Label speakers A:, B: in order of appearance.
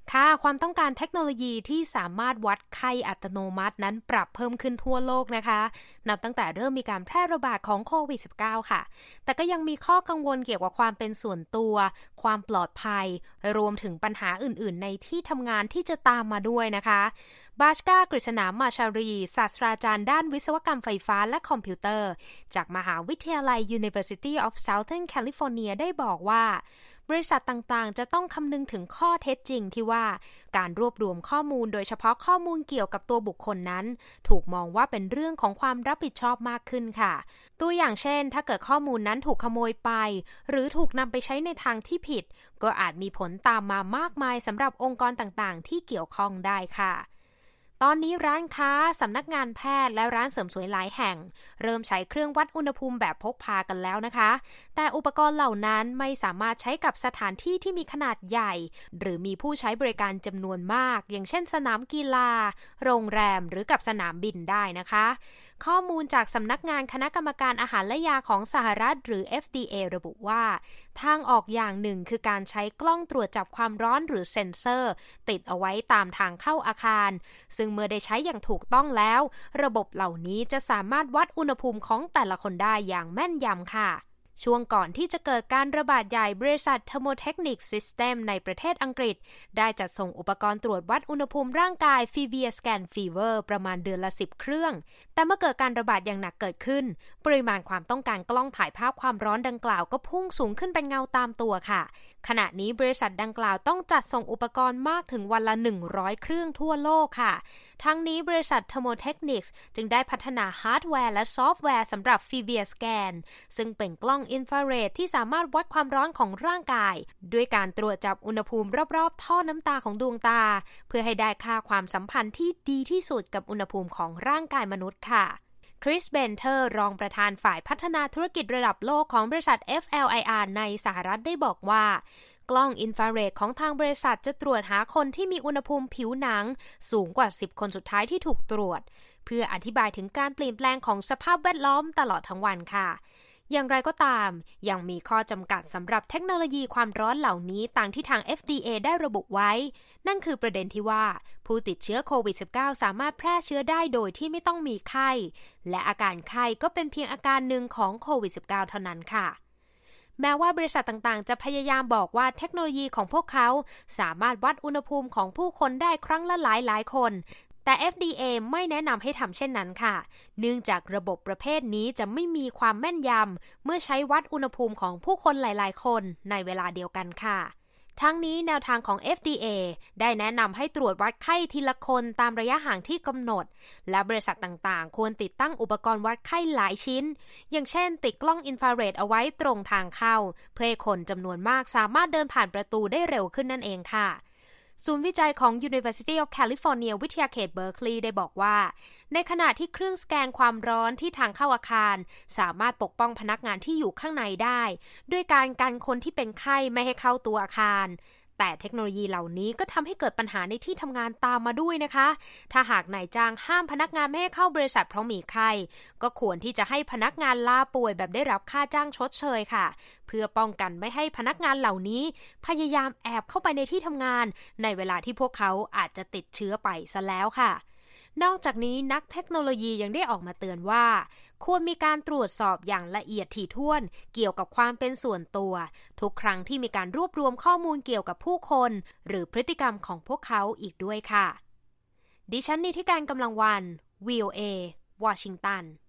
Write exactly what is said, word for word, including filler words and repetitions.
A: ค่ะความต้องการเทคโนโลยีที่สามารถวัดไข้อัตโนมัตินั้นปรับเพิ่มขึ้นทั่วโลกนะคะนับตั้งแต่เริ่มมีการแพร่ระบาดของโควิด สิบเก้า ค่ะแต่ก็ยังมีข้อกังวลเกี่ยวกับความเป็นส่วนตัวความปลอดภัยรวมถึงปัญหาอื่นๆในที่ทำงานที่จะตามมาด้วยนะคะบาชกากฤษณามาชารีศาสตราจารย์ด้านวิศวกรรมไฟฟ้าและคอมพิวเตอร์จากมหาวิทยาลัย University of Southern California ได้บอกว่าบริษัทต่างๆจะต้องคำนึงถึงข้อเท็จจริงที่ว่าการรวบรวมข้อมูลโดยเฉพาะข้อมูลเกี่ยวกับตัวบุคคลนั้นถูกมองว่าเป็นเรื่องของความรับผิดชอบมากขึ้นค่ะตัวอย่างเช่นถ้าเกิดข้อมูลนั้นถูกขโมยไปหรือถูกนำไปใช้ในทางที่ผิดก็อาจมีผลตามมามากมายสำหรับองค์กรต่างๆที่เกี่ยวข้องได้ค่ะตอนนี้ร้านค้าสำนักงานแพทย์และร้านเสริมสวยหลายแห่งเริ่มใช้เครื่องวัดอุณหภูมิแบบพกพากันแล้วนะคะแต่อุปกรณ์เหล่านั้นไม่สามารถใช้กับสถานที่ที่มีขนาดใหญ่หรือมีผู้ใช้บริการจำนวนมากอย่างเช่นสนามกีฬาโรงแรมหรือกับสนามบินได้นะคะข้อมูลจากสำนักงานคณะกรรมการอาหารและยาของสหรัฐหรือ เอฟ ดี เอ ระบุว่าทางออกอย่างหนึ่งคือการใช้กล้องตรวจจับความร้อนหรือเซ็นเซอร์ติดเอาไว้ตามทางเข้าอาคารซึ่งเมื่อได้ใช้อย่างถูกต้องแล้วระบบเหล่านี้จะสามารถวัดอุณหภูมิของแต่ละคนได้อย่างแม่นยำค่ะช่วงก่อนที่จะเกิดการระบาดใหญ่บริษัท Thermotechnic System ในประเทศอังกฤษได้จัดส่งอุปกรณ์ตรวจวัดอุณหภูมิร่างกาย Fever Scan Fever ประมาณเดือนละสิบเครื่องแต่เมื่อเกิดการระบาดอย่างหนักเกิดขึ้นปริมาณความต้องการกล้องถ่ายภาพความร้อนดังกล่าวก็พุ่งสูงขึ้นเป็นเงาตามตัวค่ะขณะนี้บริษัทดังกล่าวต้องจัดส่งอุปกรณ์มากถึงวันละหนึ่งร้อยเครื่องทั่วโลกค่ะทั้งนี้บริษัท Thermotechnic จึงได้พัฒนาฮาร์ดแวร์และซอฟต์แวร์สำหรับ Fever Scan ซึ่งเป็นกล้องอินฟราเรดที่สามารถวัดความร้อนของร่างกายด้วยการตรวจจับอุณหภูมิรอบๆท่อน้ำตาของดวงตาเพื่อให้ได้ค่าความสัมพันธ์ที่ดีที่สุดกับอุณหภูมิของร่างกายมนุษย์ค่ะคริสเบนเทอร์รองประธานฝ่ายพัฒนาธุรกิจระดับโลกของบริษัท เอฟ แอล ไอ อาร์ ในสหรัฐได้บอกว่ากล้องอินฟราเรดของทางบริษัทจะตรวจหาคนที่มีอุณหภูมิผิวหนังสูงกว่าสิบคนสุดท้ายที่ถูกตรวจเพื่ออธิบายถึงการเปลี่ยนแปลงของสภาพแวดล้อมตลอดทั้งวันค่ะอย่างไรก็ตามยังมีข้อจำกัดสำหรับเทคโนโลยีความร้อนเหล่านี้ตามที่ทาง เอฟ ดี เอ ได้ระบุไว้นั่นคือประเด็นที่ว่าผู้ติดเชื้อโควิด สิบเก้า สามารถแพร่เชื้อได้โดยที่ไม่ต้องมีไข้และอาการไข้ก็เป็นเพียงอาการหนึ่งของโควิด สิบเก้า เท่านั้นค่ะแม้ว่าบริษัทต่างๆจะพยายามบอกว่าเทคโนโลยีของพวกเขาสามารถวัดอุณหภูมิของผู้คนได้ครั้งละหลายหลายคนแต่ เอฟ ดี เอ ไม่แนะนำให้ทำเช่นนั้นค่ะเนื่องจากระบบประเภทนี้จะไม่มีความแม่นยำเมื่อใช้วัดอุณหภูมิของผู้คนหลายๆคนในเวลาเดียวกันค่ะทั้งนี้แนวทางของ เอฟ ดี เอ ได้แนะนำให้ตรวจวัดไข้ทีละคนตามระยะห่างที่กำหนดและบริษัทต่างๆควรติดตั้งอุปกรณ์วัดไข้หลายชิ้นอย่างเช่นติดกล้องอินฟราเรดเอาไว้ตรงทางเข้าเพื่อให้คนจำนวนมากสามารถเดินผ่านประตูได้เร็วขึ้นนั่นเองค่ะศูนย์วิจัยของ University of California วิทยาเขตเบอร์คลีย์ได้บอกว่าในขณะที่เครื่องสแกนความร้อนที่ทางเข้าอาคารสามารถปกป้องพนักงานที่อยู่ข้างในได้ด้วยการกันคนที่เป็นไข้ไม่ให้เข้าตัวอาคารแต่เทคโนโลยีเหล่านี้ก็ทำให้เกิดปัญหาในที่ทำงานตามมาด้วยนะคะถ้าหากนายจ้างห้ามพนักงานไม่ให้เข้าบริษัทเพราะมีไข้ก็ควรที่จะให้พนักงานลาป่วยแบบได้รับค่าจ้างชดเชยค่ะเพื่อป้องกันไม่ให้พนักงานเหล่านี้พยายามแอบเข้าไปในที่ทำงานในเวลาที่พวกเขาอาจจะติดเชื้อไปซะแล้วค่ะนอกจากนี้นักเทคโนโลยียังได้ออกมาเตือนว่าควรมีการตรวจสอบอย่างละเอียดถี่ถ้วนเกี่ยวกับความเป็นส่วนตัวทุกครั้งที่มีการรวบรวมข้อมูลเกี่ยวกับผู้คนหรือพฤติกรรมของพวกเขาอีกด้วยค่ะดิฉันนิติการกำลังวัน วี โอ เอ วอชิงตัน